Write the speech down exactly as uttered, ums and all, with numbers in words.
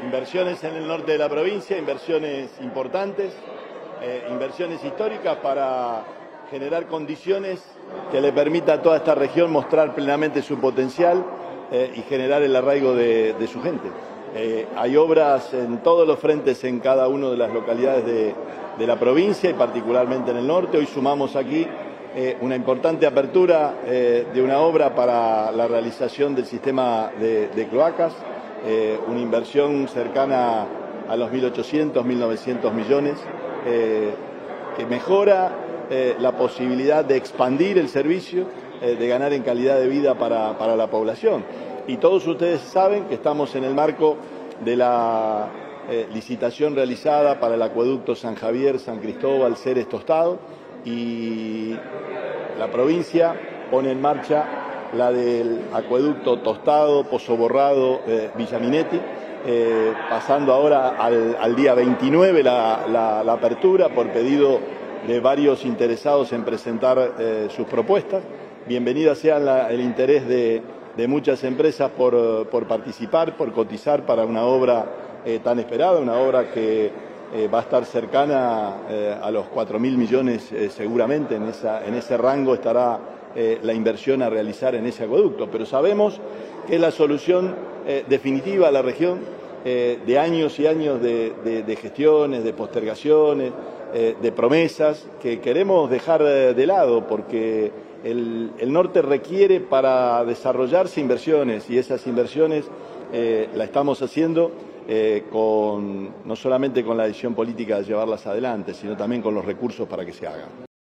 Inversiones en el norte de la provincia, inversiones importantes, eh, inversiones históricas para generar condiciones que le permita a toda esta región mostrar plenamente su potencial eh, y generar el arraigo de, de su gente. Eh, hay obras en todos los frentes en cada una de las localidades de, de la provincia y particularmente en el norte. Hoy sumamos aquí eh, una importante apertura eh, de una obra para la realización del sistema de, de cloacas, eh, una inversión cercana a los mil ochocientos, mil novecientos millones, eh, que mejora eh, la posibilidad de expandir el servicio, eh, de ganar en calidad de vida para, para la población. Y todos ustedes saben que estamos en el marco de la eh, licitación realizada para el acueducto San Javier, San Cristóbal, Ceres, Tostado, y la provincia pone en marcha la del acueducto Tostado, Pozo Borrado, eh, Villaminetti, eh, pasando ahora al, al día veintinueve la, la, la apertura por pedido de varios interesados en presentar eh, sus propuestas. Bienvenida sea la, el interés de de muchas empresas por, por participar, por cotizar para una obra eh, tan esperada, una obra que eh, va a estar cercana eh, a los cuatro mil millones eh, seguramente, en, esa, en ese rango estará eh, la inversión a realizar en ese acueducto, pero sabemos que es la solución eh, definitiva a la región eh, de años y años de, de, de gestiones, de postergaciones, eh, de promesas que queremos dejar de lado porque El, el norte requiere para desarrollarse inversiones y esas inversiones eh, la estamos haciendo eh, con, no solamente con la decisión política de llevarlas adelante, sino también con los recursos para que se hagan.